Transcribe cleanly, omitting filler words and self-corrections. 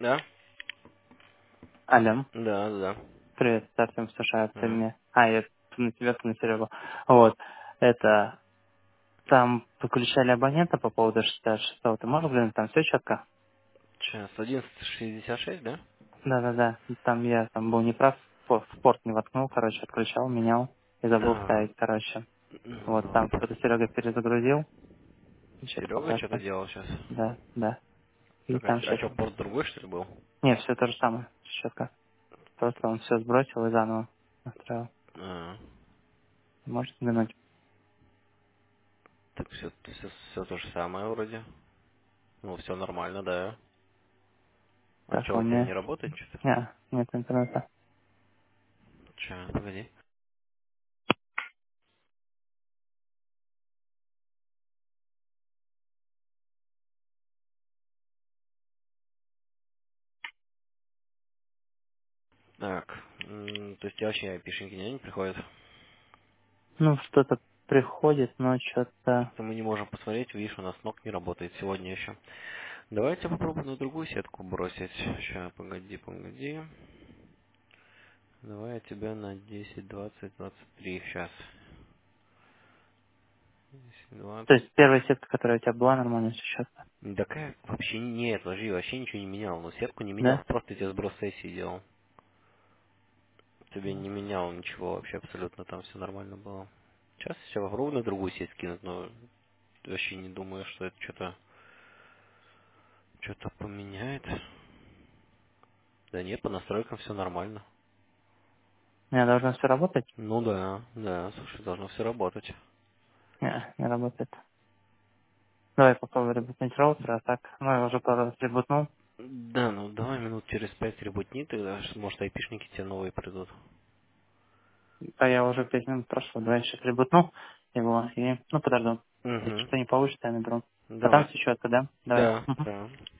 Да? Алло, Да, да. привет, Артем США, ты Ага. мне... Я на тебя, ты на Серегу. Вот, это... Там выключали абонента по поводу 66-го. Ты можешь глянуть, там все четко? Сейчас, 11:66, да? Да-да-да, там я там был неправ, в порт не воткнул, короче, отключал, менял и забыл Ага. ставить, короче. Вот, Ну, там что-то Серега перезагрузил, и что-то Серега пока что-то что. делал сейчас. Да, да. И Так, там а сейчас... что, порт другой, что ли, был? Не, все то же самое, четко. Просто он все сбросил и заново настроил. А, Можешь взглянуть? так все то же самое вроде. Ну, все нормально, да. А Так, что, у у тебя меня... не работает что-то? Нет интернета. Сейчас, погоди. Так, то есть у тебя вообще айпишники не приходят? Ну, что-то приходит, но что-то... Просто мы не можем посмотреть, видишь, у нас ног не работает сегодня еще. Давайте попробуем на другую сетку бросить. Сейчас, погоди. Давай я тебя на 10, 20, 23 сейчас. 10, То 20. есть первая сетка, которая у тебя была, нормально все сейчас, Да как? Вообще нет, ложи, вообще ничего не менял. Но сетку не менял, да? просто тебе сброс сессии делал. Тебе не менял ничего вообще абсолютно, там все нормально было. Сейчас все попробую на другую сеть кинуть, но вообще не думаю, что это что-то поменяет. Да нет, по настройкам все нормально. У меня должно все работать? Ну да, слушай, должно все работать. Не работает. Давай попробуем ребутнуть роутер, а так, ну, я уже пару раз ребутнул, Да, ну давай минут через 5 ребутни, тогда может айпишники тебе новые придут. а я уже 5 минут прошло, давай сейчас ребутну его и, ну, подожду. Если Угу. что-то не получится, я наберу. А там Давай. все четко, да? Давай. Да, Мгм. да.